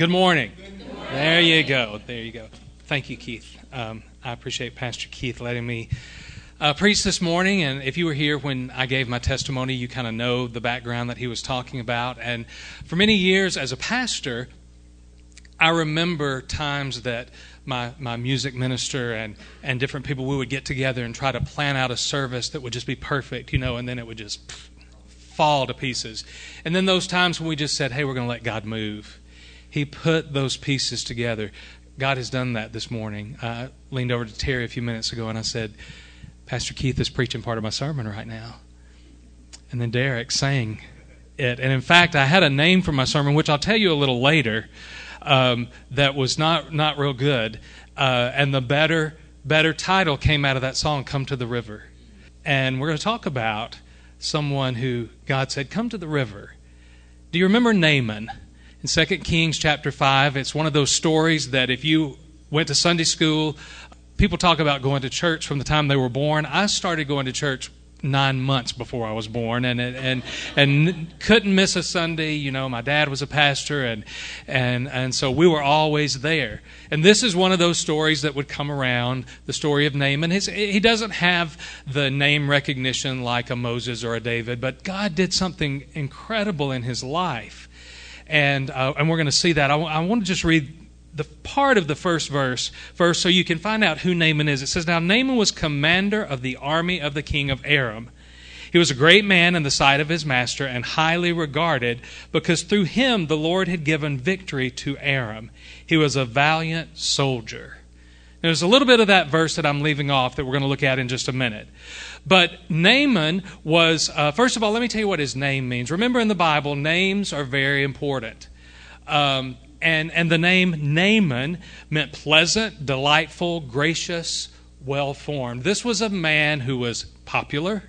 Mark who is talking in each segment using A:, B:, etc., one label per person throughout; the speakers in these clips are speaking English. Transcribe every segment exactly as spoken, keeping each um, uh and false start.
A: Good morning. Good morning. There you go. There you go. Thank you, Keith. Um, I appreciate Pastor Keith letting me uh, preach this morning. And if you were here when I gave my testimony, you kind of know the background that he was talking about. And for many years as a pastor, I remember times that my, my music minister and, and different people, we would get together and try to plan out a service that would just be perfect, you know, and then it would just pff, fall to pieces. And then those times when we just said, hey, we're going to let God move. He put those pieces together. God has done that this morning. I leaned over to Terry a few minutes ago and I said, Pastor Keith is preaching part of my sermon right now. And then Derek sang it. And in fact, I had a name for my sermon, which I'll tell you a little later, um, that was not, not real good. Uh, and the better, better title came out of that song, Come to the River. And we're going to talk about someone who God said, come to the river. Do you remember Naaman? In Second Kings chapter five, it's one of those stories that if you went to Sunday school, people talk about going to church from the time they were born. I started going to church nine months before I was born, and and and couldn't miss a Sunday. You know, my dad was a pastor, and and and so we were always there. And this is one of those stories that would come around. The story of Naaman. His, he doesn't have the name recognition like a Moses or a David, but God did something incredible in his life. And uh, and we're going to see that. I, w- I want to just read the part of the first verse first so you can find out who Naaman is. It says, now Naaman was commander of the army of the king of Aram. He was a great man in the sight of his master and highly regarded because through him the Lord had given victory to Aram. He was a valiant soldier. There's a little bit of that verse that I'm leaving off that we're going to look at in just a minute. But Naaman was, uh, first of all, let me tell you what his name means. Remember in the Bible, names are very important. Um, and, and the name Naaman meant pleasant, delightful, gracious, well-formed. This was a man who was popular.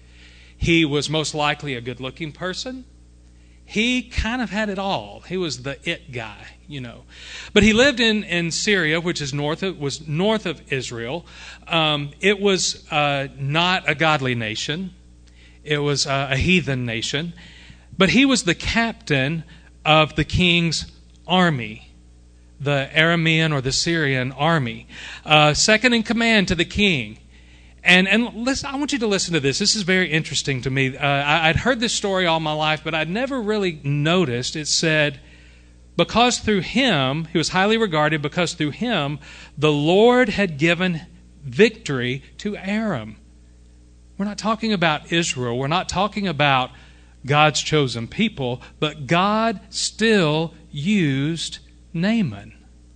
A: He was most likely a good-looking person. He kind of had it all. He was the it guy, you know. But he lived in, in Syria, which is north of, was north of Israel. Um, it was uh, not a godly nation. It was uh, a heathen nation. But he was the captain of the king's army, the Aramean or the Syrian army, uh, second in command to the king. And and listen, I want you to listen to this. This is very interesting to me. Uh, I, I'd heard this story all my life, but I'd never really noticed. It said, because through him, he was highly regarded, because through him, the Lord had given victory to Aram. We're not talking about Israel. We're not talking about God's chosen people, but God still used Naaman.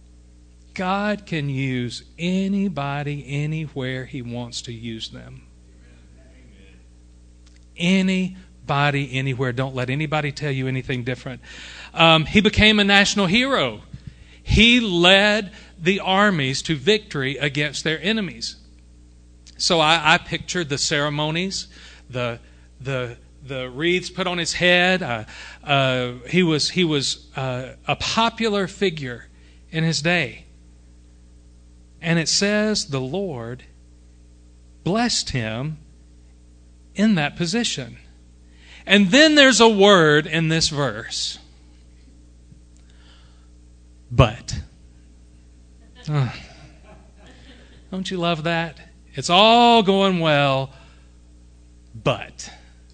A: God can use anybody, anywhere He wants to use them. Amen. Anybody, anywhere. Don't let anybody tell you anything different. Um, he became a national hero. He led the armies to victory against their enemies. So I, I pictured the ceremonies, the the the wreaths put on his head. Uh, uh, he was he was uh, a popular figure in his day. And it says the Lord blessed him in that position. And then there's a word in this verse. But. Oh, don't you love that? It's all going well, but.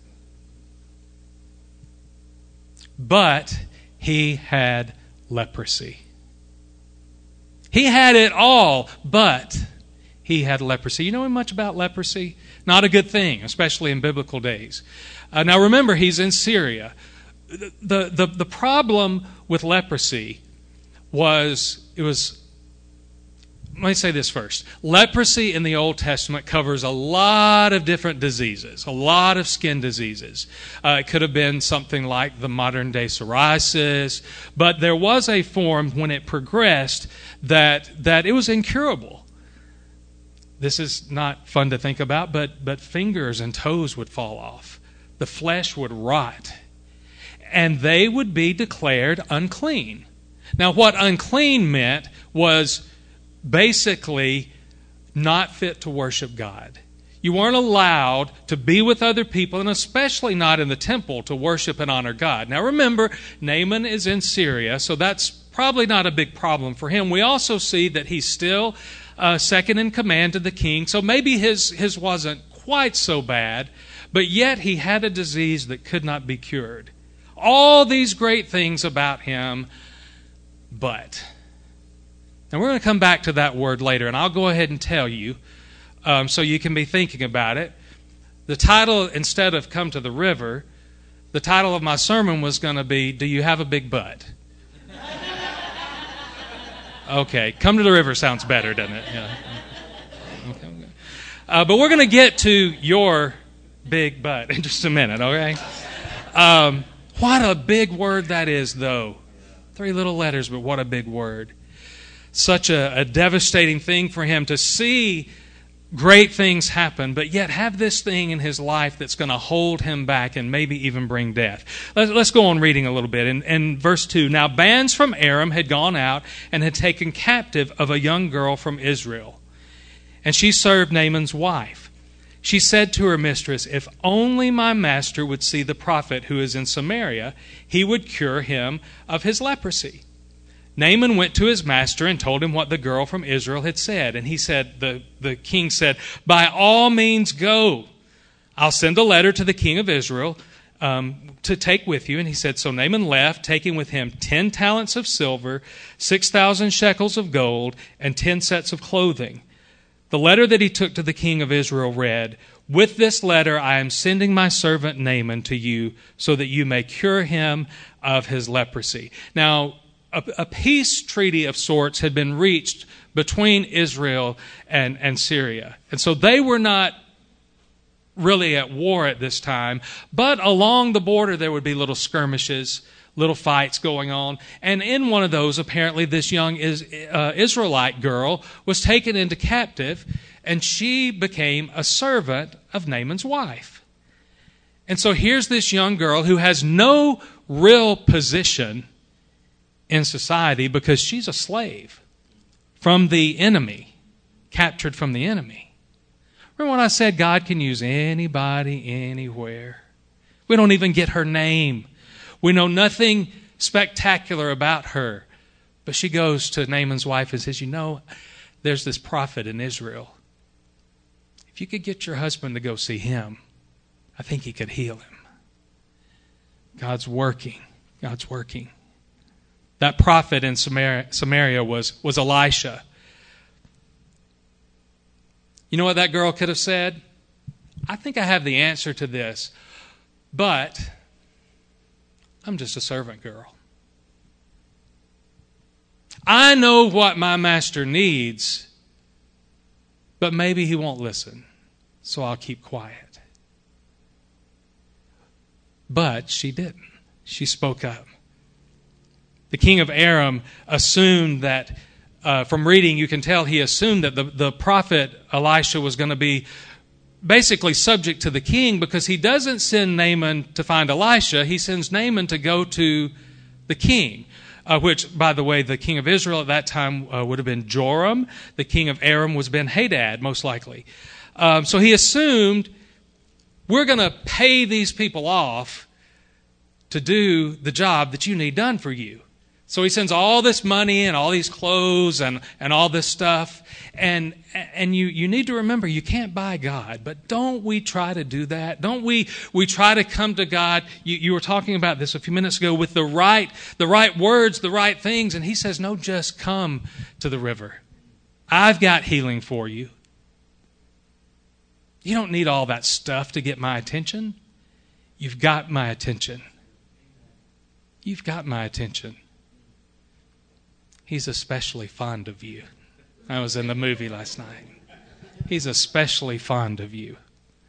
A: But he had leprosy. He had it all, but he had leprosy. You know much about leprosy? Not a good thing, especially in biblical days. Uh, now remember, he's in Syria. The, the, the problem with leprosy was, it was, let me say this first. Leprosy in the Old Testament covers a lot of different diseases, a lot of skin diseases. Uh, it could have been something like the modern day psoriasis, but there was a form when it progressed that that it was incurable. This is not fun to think about, but but fingers and toes would fall off. The flesh would rot, and they would be declared unclean. Now, what unclean meant was basically not fit to worship God. You weren't allowed to be with other people, and especially not in the temple, to worship and honor God. Now remember, Naaman is in Syria, so that's probably not a big problem for him. We also see that he's still uh, second in command to the king, so maybe his, his wasn't quite so bad, but yet he had a disease that could not be cured. All these great things about him, but. And we're going to come back to that word later, and I'll go ahead and tell you um, so you can be thinking about it. The title, instead of Come to the River, the title of my sermon was going to be, Do You Have a Big Butt? Okay, Come to the River sounds better, doesn't it? Yeah. Okay, okay. Uh, but we're going to get to your big butt in just a minute, okay? Um, what a big word that is, though. Three little letters, but what a big word. Such a, a devastating thing for him to see great things happen, but yet have this thing in his life that's going to hold him back and maybe even bring death. Let's, let's go on reading a little bit. In, in verse two, Now bands from Aram had gone out and had taken captive of a young girl from Israel, and she served Naaman's wife. She said to her mistress, If only my master would see the prophet who is in Samaria, he would cure him of his leprosy. Naaman went to his master and told him what the girl from Israel had said. And he said, the, the king said, By all means go. I'll send a letter to the king of Israel um, to take with you. And he said, So Naaman left, taking with him ten talents of silver, six thousand shekels of gold, and ten sets of clothing. The letter that he took to the king of Israel read, With this letter I am sending my servant Naaman to you so that you may cure him of his leprosy. Now, A, a peace treaty of sorts had been reached between Israel and, and Syria. And so they were not really at war at this time, but along the border there would be little skirmishes, little fights going on. And in one of those, apparently this young is, uh, Israelite girl was taken into captive, and she became a servant of Naaman's wife. And so here's this young girl who has no real position in society because she's a slave from the enemy, captured from the enemy. Remember when I said God can use anybody, anywhere? We don't even get her name. We know nothing spectacular about her. But she goes to Naaman's wife and says, You know, there's this prophet in Israel. If you could get your husband to go see him, I think he could heal him. God's working. God's working. That prophet in Samaria, Samaria was, was Elisha. You know what that girl could have said? I think I have the answer to this, but I'm just a servant girl. I know what my master needs, but maybe he won't listen, so I'll keep quiet. But she didn't. She spoke up. The king of Aram assumed that, uh, from reading you can tell he assumed that the, the prophet Elisha was going to be basically subject to the king, because he doesn't send Naaman to find Elisha. He sends Naaman to go to the king, uh, which, by the way, the king of Israel at that time uh, would have been Joram. The king of Aram was Ben-Hadad, most likely. Um, so he assumed, we're going to pay these people off to do the job that you need done for you. So he sends all this money and all these clothes and, and all this stuff. And and you, you need to remember, you can't buy God. But don't we try to do that? Don't we we try to come to God? You, you were talking about this a few minutes ago with the right, the right words, the right things. And he says, no, just come to the river. I've got healing for you. You don't need all that stuff to get my attention. You've got my attention. You've got my attention. He's especially fond of you. I was in the movie last night. He's especially fond of you.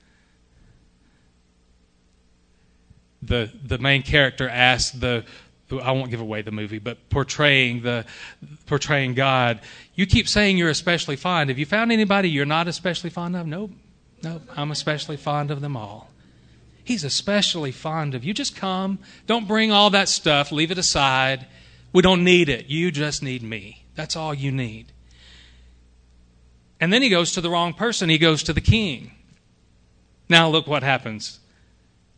A: The the main character asked the, I won't give away the movie, but portraying the portraying God, you keep saying you're especially fond. Have you found anybody you're not especially fond of? Nope. Nope. I'm especially fond of them all. He's especially fond of you. Just come. Don't bring all that stuff. Leave it aside. We don't need it. You just need me. That's all you need. And then he goes to the wrong person. He goes to the king. Now look what happens.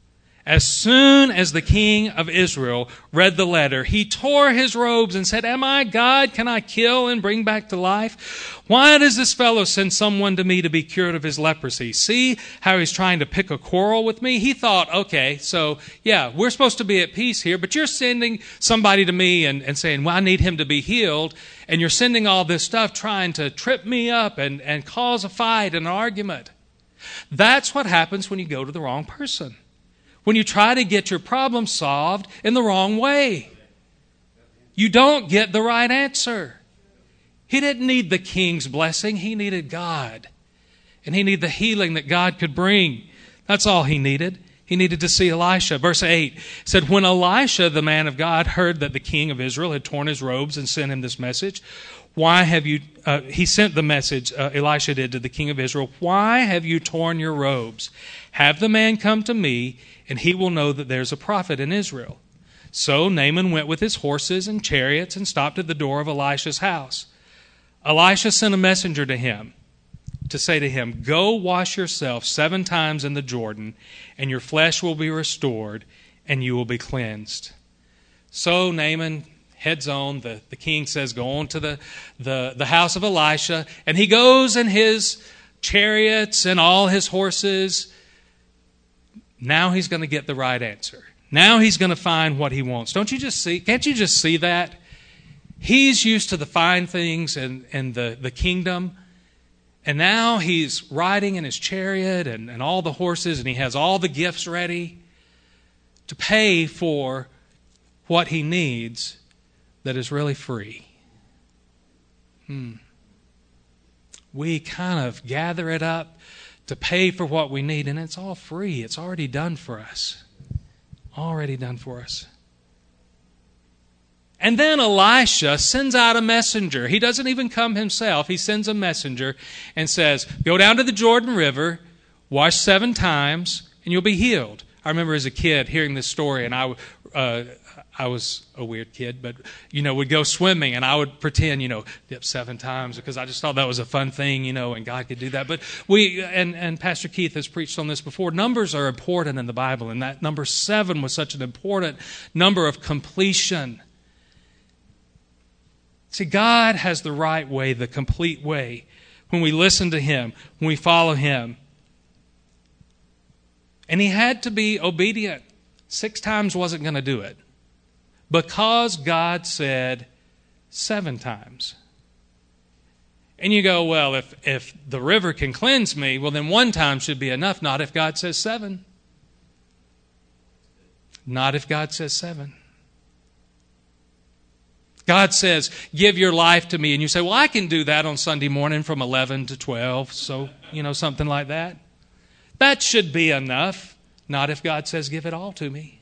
A: As soon as the king of Israel read the letter, he tore his robes and said, "Am I God? Can I kill and bring back to life? Why does this fellow send someone to me to be cured of his leprosy? See how he's trying to pick a quarrel with me?" He thought, okay, so yeah, we're supposed to be at peace here, but you're sending somebody to me and, and saying, well, I need him to be healed, and you're sending all this stuff trying to trip me up and, and cause a fight and an argument. That's what happens when you go to the wrong person. When you try to get your problem solved in the wrong way. You don't get the right answer. He didn't need the king's blessing. He needed God. And he needed the healing that God could bring. That's all he needed. He needed to see Elisha. Verse eight said, when Elisha, the man of God, heard that the king of Israel had torn his robes and sent him this message, why have you, uh, he sent the message, uh, Elisha did, to the king of Israel, why have you torn your robes? Have the man come to me, and he will know that there's a prophet in Israel. So Naaman went with his horses and chariots and stopped at the door of Elisha's house. Elisha sent a messenger to him to say to him, go wash yourself seven times in the Jordan, and your flesh will be restored, and you will be cleansed. So Naaman heads on. The, the king says, go on to the, the, the house of Elisha. And he goes in his chariots and all his horses. Now he's going to get the right answer. Now he's going to find what he wants. Don't you just see? Can't you just see that? He's used to the fine things and, and the, the kingdom. And now he's riding in his chariot and, and all the horses, and he has all the gifts ready to pay for what he needs that is really free. Hmm. We kind of gather it up to pay for what we need, and it's all free. It's already done for us. Already done for us. And then Elisha sends out a messenger. He doesn't even come himself. He sends a messenger and says, go down to the Jordan River, wash seven times, and you'll be healed. I remember as a kid hearing this story, and I, uh, I was a weird kid, but, you know, would go swimming, and I would pretend, you know, dip seven times, because I just thought that was a fun thing, you know, and God could do that. But we, and, and Pastor Keith has preached on this before, numbers are important in the Bible, and that number seven was such an important number of completion. See, God has the right way, the complete way, when we listen to Him, when we follow Him. And he had to be obedient. Six times wasn't going to do it. Because God said seven times. And you go, well, if, if the river can cleanse me, well, then one time should be enough. Not if God says seven. Not if God says seven. God says, give your life to me. And you say, well, I can do that on Sunday morning from eleven to twelve. So, you know, something like that. That should be enough. Not if God says, give it all to me.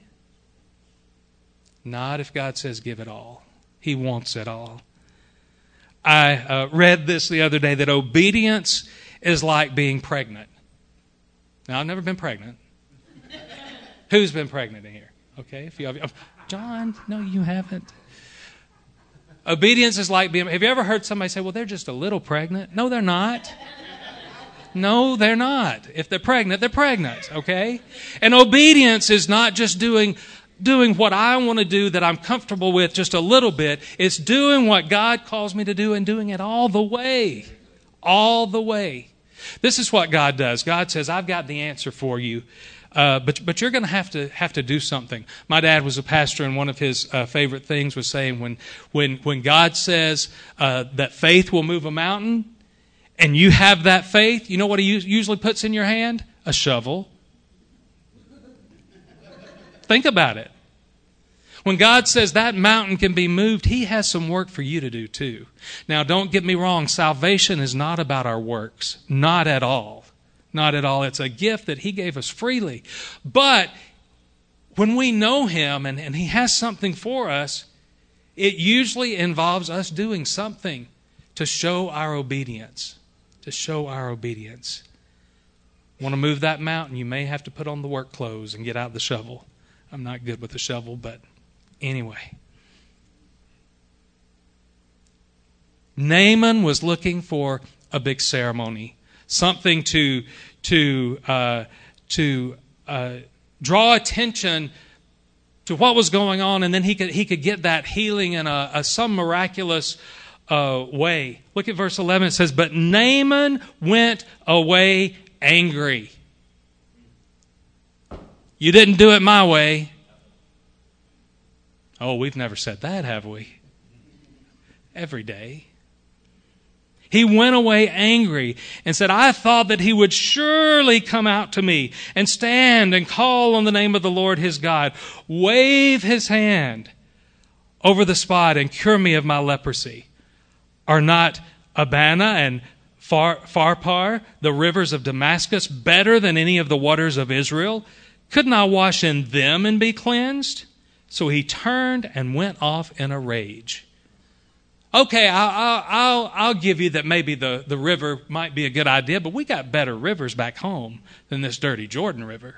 A: Not if God says, give it all. He wants it all. I uh, read this the other day, that obedience is like being pregnant. Now, I've never been pregnant. Who's been pregnant in here? Okay, if you have. John, no, you haven't. Obedience is like being... Have you ever heard somebody say, well, they're just a little pregnant? No, they're not. No, they're not. If they're pregnant, they're pregnant, okay? And obedience is not just doing, doing what I want to do that I'm comfortable with just a little bit. It's doing what God calls me to do and doing it all the way. All the way. This is what God does. God says, I've got the answer for you. Uh, but but you're going to have to have to do something. My dad was a pastor, and one of his uh, favorite things was saying when when when God says uh, that faith will move a mountain, and you have that faith, you know what He usually puts in your hand? A shovel. Think about it. When God says that mountain can be moved, He has some work for you to do too. Now, don't get me wrong. Salvation is not about our works. Not at all. Not at all. It's a gift that He gave us freely. But when we know Him and, and He has something for us, it usually involves us doing something to show our obedience. To show our obedience. Want to move that mountain, you may have to put on the work clothes and get out the shovel. I'm not good with the shovel, but anyway. Naaman was looking for a big ceremony. Something to to uh, to uh, draw attention to what was going on, and then he could he could get that healing in a, a some miraculous uh, way. Look at verse eleven. It says, "But Naaman went away angry." You didn't do it my way. Oh, we've never said that, have we? Every day. He went away angry and said, "I thought that he would surely come out to me and stand and call on the name of the Lord his God, wave his hand over the spot and cure me of my leprosy. Are not Abana and Phar- Pharpar, the rivers of Damascus, better than any of the waters of Israel? Couldn't I wash in them and be cleansed?" So he turned and went off in a rage. Okay, I'll, I'll, I'll give you that maybe the, the river might be a good idea, but we got better rivers back home than this dirty Jordan River.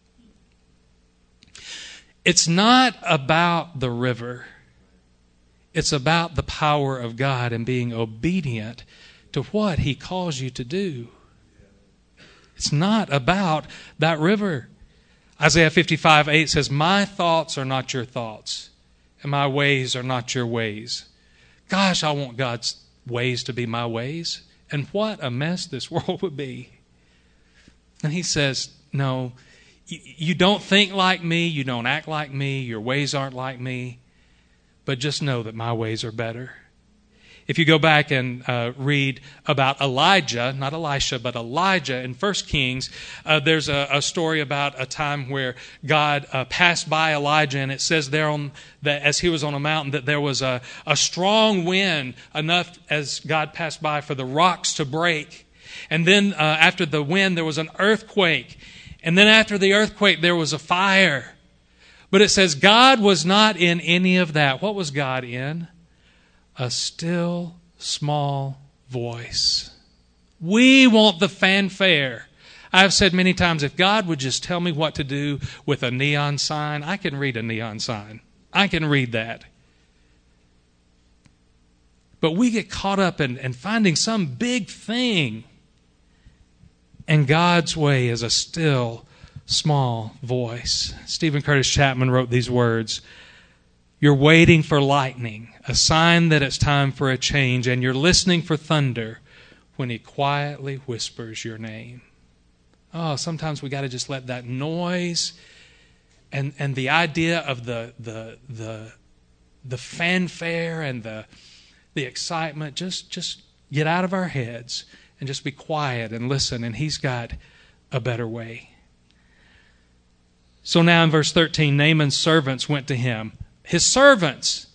A: It's not about the river. It's about the power of God and being obedient to what he calls you to do. It's not about that river. Isaiah fifty-five eight says, "My thoughts are not your thoughts, and my ways are not your ways." Gosh, I want God's ways to be my ways. And what a mess this world would be. And he says, no, you, you don't think like me, you don't act like me, your ways aren't like me, but just know that my ways are better. If you go back and uh, read about Elijah, not Elisha, but Elijah in First Kings, uh, there's a, a story about a time where God uh, passed by Elijah, and it says there on that as he was on a mountain that there was a, a strong wind enough as God passed by for the rocks to break. And then uh, after the wind, there was an earthquake. And then after the earthquake, there was a fire. But it says God was not in any of that. What was God in? A still, small voice. We want the fanfare. I've said many times, if God would just tell me what to do with a neon sign, I can read a neon sign. I can read that. But we get caught up in, in finding some big thing. And God's way is a still, small voice. Stephen Curtis Chapman wrote these words. You're waiting for lightning, a sign that it's time for a change, and you're listening for thunder when he quietly whispers your name. Oh, sometimes we got to just let that noise and and the idea of the the the the fanfare and the the excitement just just get out of our heads and just be quiet and listen, and he's got a better way. So now in verse thirteen, Naaman's servants went to him. His servants,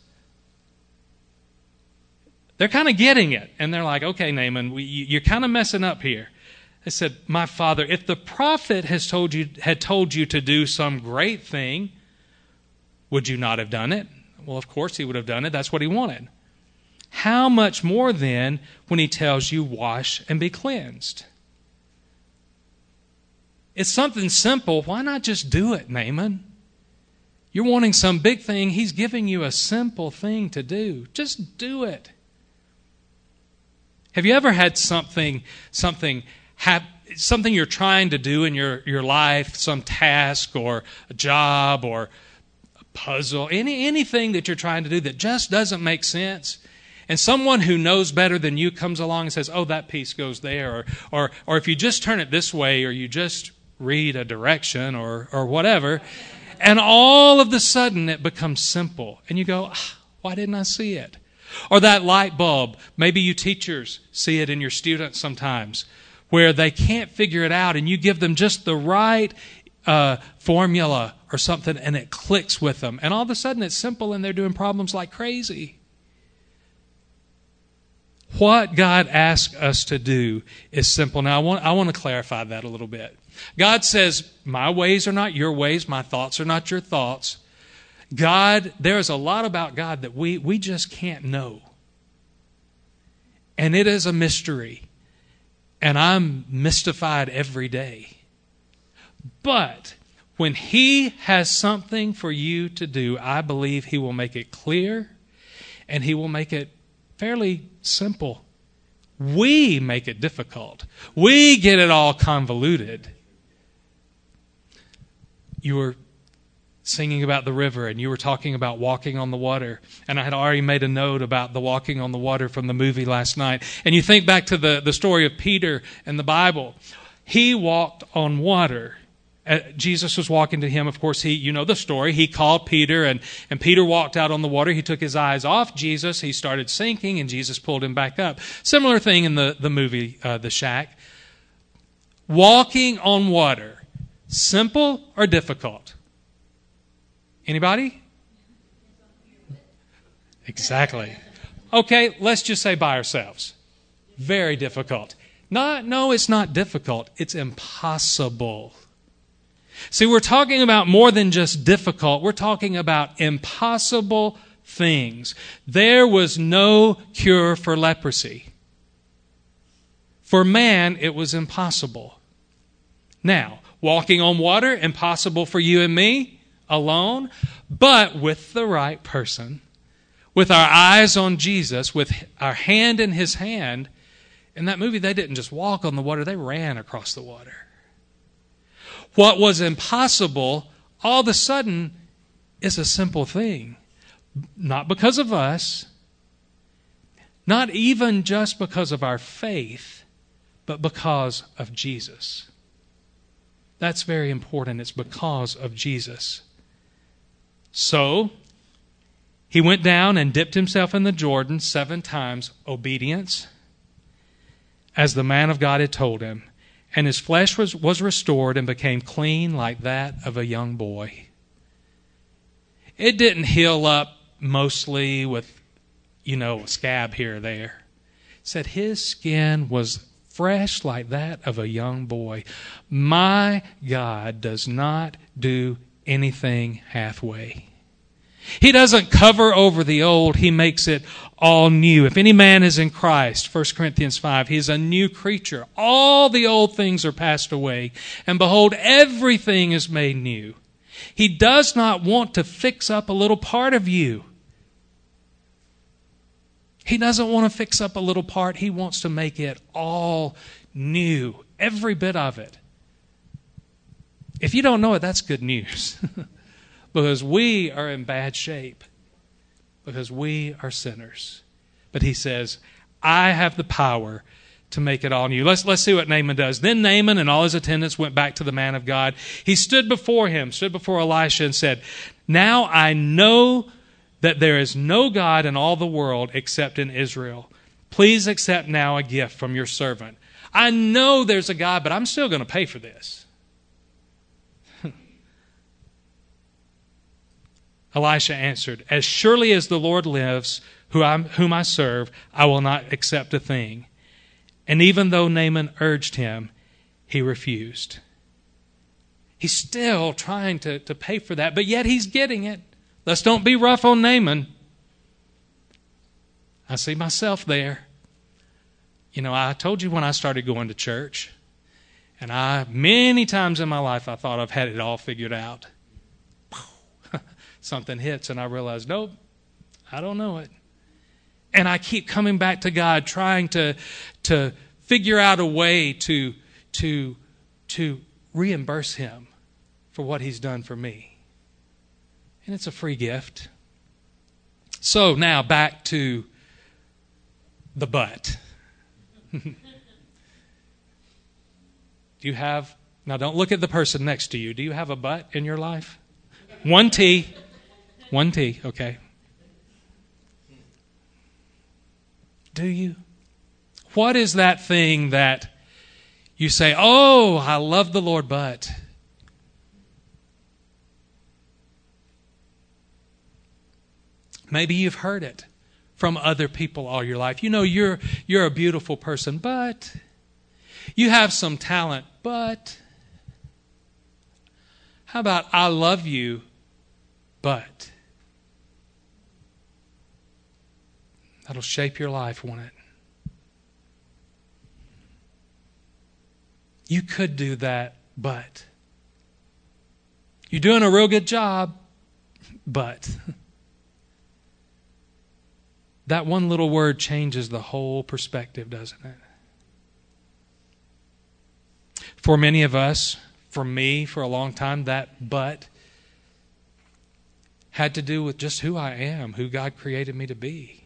A: they're kind of getting it. And they're like, okay, Naaman, we, you're kind of messing up here. They said, my father, if the prophet has told you, had told you to do some great thing, would you not have done it? Well, of course he would have done it. That's what he wanted. How much more then when he tells you wash and be cleansed? It's something simple. Why not just do it, Naaman? You're wanting some big thing. He's giving you a simple thing to do. Just do it. Have you ever had something, something, hap- something you're trying to do in your, your life, some task or a job or a puzzle, any anything that you're trying to do that just doesn't make sense? And someone who knows better than you comes along and says, oh, that piece goes there. Or, or, or if you just turn it this way, or you just read a direction or, or whatever. And all of a sudden it becomes simple. And you go, ah, why didn't I see it? Or that light bulb. Maybe you teachers see it in your students sometimes, where they can't figure it out, and you give them just the right uh, formula or something, and it clicks with them. And all of a sudden it's simple, and they're doing problems like crazy. What God asks us to do is simple. Now, I want, I want to clarify that a little bit. God says, my ways are not your ways, my thoughts are not your thoughts. God, there's a lot about God that we, we just can't know. And it is a mystery. And I'm mystified every day. But when He has something for you to do, I believe He will make it clear, and He will make it fairly simple. We make it difficult. We get it all convoluted. you were singing about the river, and you were talking about walking on the water. And I had already made a note about the walking on the water from the movie last night. And you think back to the, the story of Peter in the Bible. He walked on water. Uh, Jesus was walking to him. Of course, he, you know the story. He called Peter, and, and Peter walked out on the water. He took his eyes off Jesus. He started sinking, and Jesus pulled him back up. Similar thing in the, the movie, uh, The Shack. Walking on water. Simple or difficult? Anybody? Exactly. Okay, let's just say by ourselves. Very difficult. Not, no, it's not difficult. It's impossible. See, we're talking about more than just difficult. We're talking about impossible things. There was no cure for leprosy. For man, it was impossible. Now, walking on water, impossible for you and me alone, but with the right person, with our eyes on Jesus, with our hand in his hand. In that movie, they didn't just walk on the water, they ran across the water. What was impossible, all of a sudden, is a simple thing. Not because of us, not even just because of our faith, but because of Jesus. That's very important. It's because of Jesus. So, he went down and dipped himself in the Jordan seven times, obedience, as the man of God had told him. And his flesh was, was restored and became clean like that of a young boy. It didn't heal up mostly with, you know, a scab here or there. It said his skin was fresh like that of a young boy. My God does not do anything halfway. He doesn't cover over the old. He makes it all new. If any man is in Christ, First Corinthians five, he is a new creature. All the old things are passed away, and behold, everything is made new. He does not want to fix up a little part of you. He doesn't want to fix up a little part. He wants to make it all new, every bit of it. If you don't know it, that's good news. Because we are in bad shape. Because we are sinners. But he says, I have the power to make it all new. Let's, let's see what Naaman does. Then Naaman and all his attendants went back to the man of God. He stood before him, stood before Elisha and said, now I know that there is no God in all the world except in Israel. Please accept now a gift from your servant. I know there's a God, but I'm still going to pay for this. Elisha answered, as surely as the Lord lives, who I'm, whom I serve, I will not accept a thing. And even though Naaman urged him, he refused. He's still trying to, to pay for that, but yet he's getting it. Let's don't be rough on Naaman. I see myself there. You know, I told you when I started going to church, and I, many times in my life, I thought I've had it all figured out. Something hits and I realize, nope, I don't know it. And I keep coming back to God, trying to, to figure out a way to, to, to reimburse him for what he's done for me. And it's a free gift. So now back to the but. Do you have, now don't look at the person next to you. Do you have a but in your life? One T. One T, okay. Do you? What is that thing that you say, oh, I love the Lord, but... Maybe you've heard it from other people all your life. You know, you're you're a beautiful person, but you have some talent, but how about I love you, but... That'll shape your life, won't it? You could do that, but you're doing a real good job, but that one little word changes the whole perspective, doesn't it? For many of us, for me for a long time, that but had to do with just who I am, who God created me to be.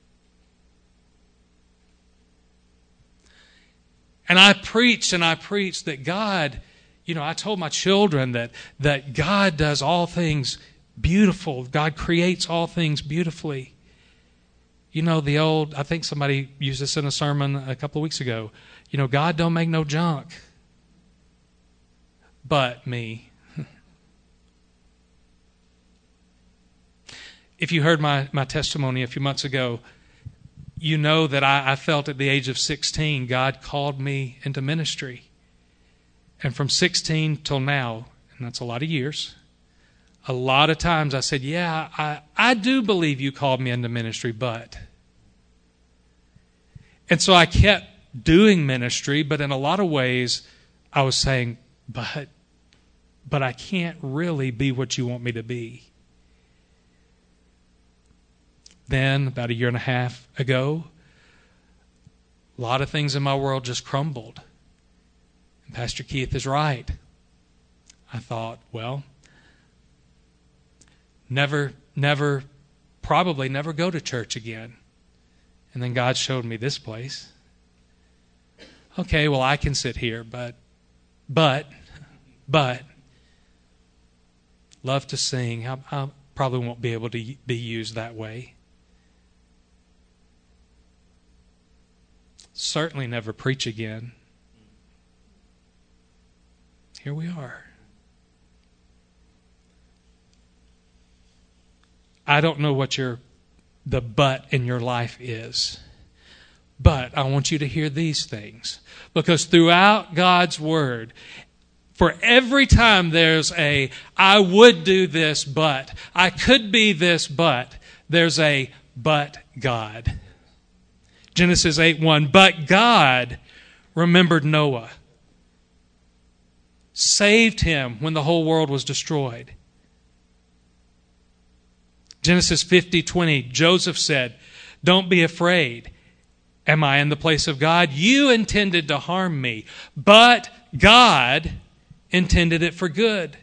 A: And I preached and I preached that God, you know, I told my children that, that God does all things beautiful. God creates all things beautifully. You know, the old, I think somebody used this in a sermon a couple of weeks ago. You know, God don't make no junk. But me. If you heard my, my testimony a few months ago, you know that I, I felt at the age of sixteen, God called me into ministry. And from sixteen till now, and that's a lot of years, a lot of times I said, yeah, I, I do believe you called me into ministry, but... And so I kept doing ministry, but in a lot of ways I was saying, but, but I can't really be what you want me to be. Then, about a year and a half ago, a lot of things in my world just crumbled. And Pastor Keith is right. I thought, well, never, never, probably never go to church again. And then God showed me this place. Okay, well, I can sit here, but, but, but, love to sing. I, I probably won't be able to be used that way. Certainly never preach again. Here we are. I don't know what your the but in your life is. But I want you to hear these things. Because throughout God's Word, for every time there's a, I would do this, but, I could be this, but, there's a, but God. Genesis eight one, but God remembered Noah, saved him when the whole world was destroyed. Genesis fifty twenty, Joseph said, don't be afraid. Am I in the place of God? You intended to harm me, but God intended it for good.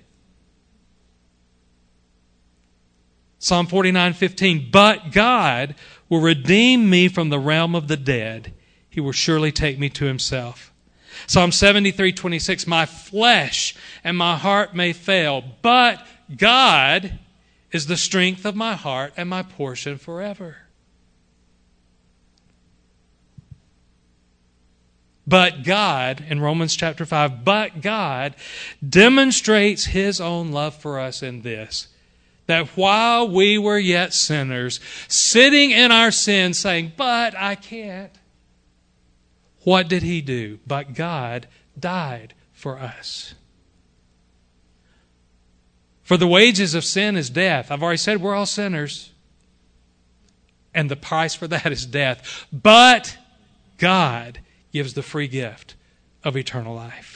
A: Psalm forty-nine fifteen, but God will redeem me from the realm of the dead. He will surely take me to himself. Psalm seventy-three twenty-six, my flesh and my heart may fail, but God is the strength of my heart and my portion forever. But God, in Romans chapter five, but God demonstrates His own love for us in this, that while we were yet sinners, sitting in our sin saying, but I can't, what did He do? But God died for us. For the wages of sin is death. I've already said we're all sinners. And the price for that is death. But God gives the free gift of eternal life.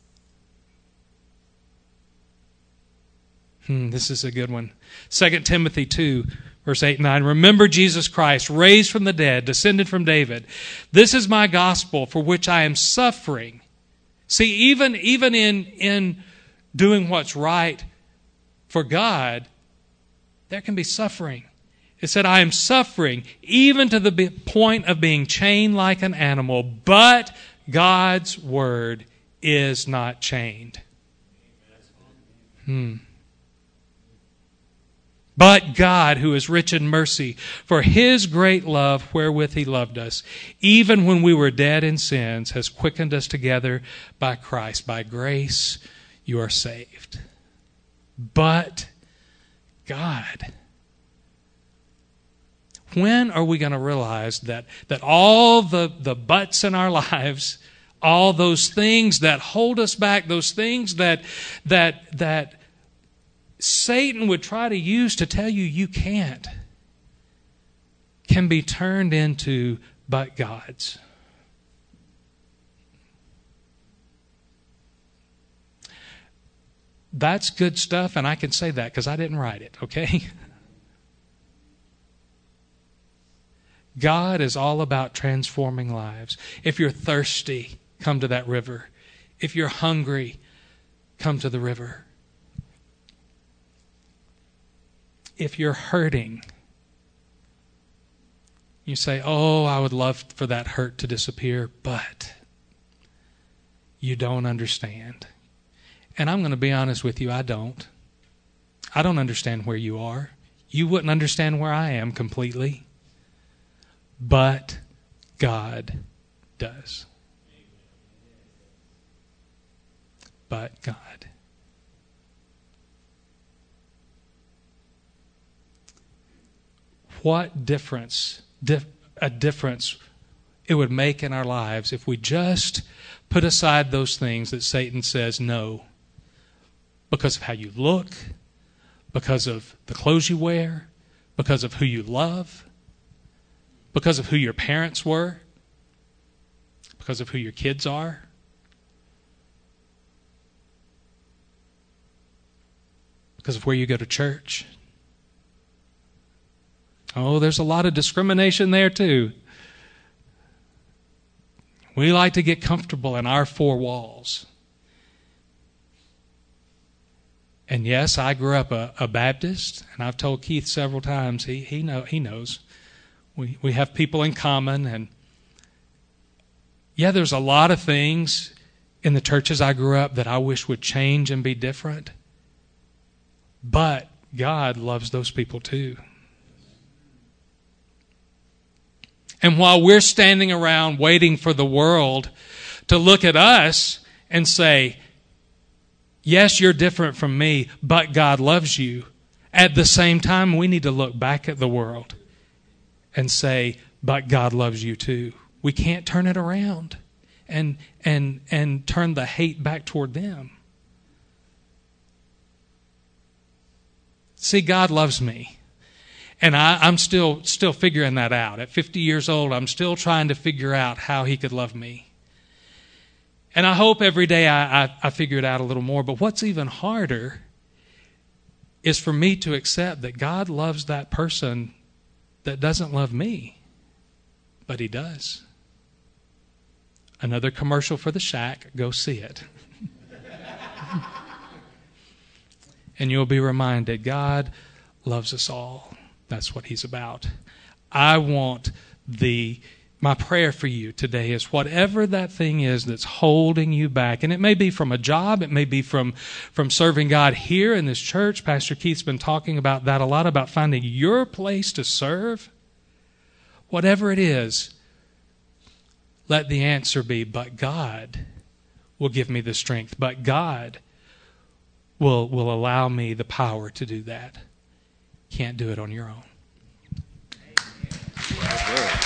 A: Hmm, this is a good one. Second Timothy two, verse eight and nine. Remember Jesus Christ, raised from the dead, descended from David. This is my gospel for which I am suffering. See, even, even in, in doing what's right for God, there can be suffering. It said, I am suffering even to the point of being chained like an animal, but God's word is not chained. Hmm. But God, who is rich in mercy, for His great love wherewith He loved us, even when we were dead in sins, has quickened us together by Christ. By grace you are saved. But God. When are we going to realize that, that all the, the buts in our lives, all those things that hold us back, those things that, that, that Satan would try to use to tell you you can't, can be turned into but God's? That's good stuff, and I can say that because I didn't write it, okay? God is all about transforming lives. If you're thirsty, come to that river. If you're hungry, come to the river. If you're hurting, you say, oh, I would love for that hurt to disappear, but you don't understand. And I'm going to be honest with you, I don't. I don't understand where you are. You wouldn't understand where I am completely. But God does. But God. What difference, dif- a difference it would make in our lives if we just put aside those things that Satan says no, because of how you look, because of the clothes you wear, because of who you love, because of who your parents were, because of who your kids are. Because of where you go to church. Oh, there's a lot of discrimination there too. We like to get comfortable in our four walls. And yes, I grew up a, a Baptist, and I've told Keith several times, he he know he knows. We we have people in common, and yeah, there's a lot of things in the churches I grew up that I wish would change and be different. But God loves those people too. And while we're standing around waiting for the world to look at us and say, yes, you're different from me, but God loves you, at the same time, we need to look back at the world and say, but God loves you too. We can't turn it around and and and turn the hate back toward them. See, God loves me. And I, I'm still still figuring that out. At fifty years old, I'm still trying to figure out how He could love me. And I hope every day I, I, I figure it out a little more. But what's even harder is for me to accept that God loves that person that doesn't love me. But He does. Another commercial for the Shack. Go see it. And you'll be reminded, God loves us all. That's what He's about. I want the, my prayer for you today is whatever that thing is that's holding you back, and it may be from a job, it may be from, from serving God here in this church. Pastor Keith's been talking about that a lot, about finding your place to serve. Whatever it is, let the answer be, but God will give me the strength. But God will will allow me the power to do that. Can't do it on your own.
B: That's good.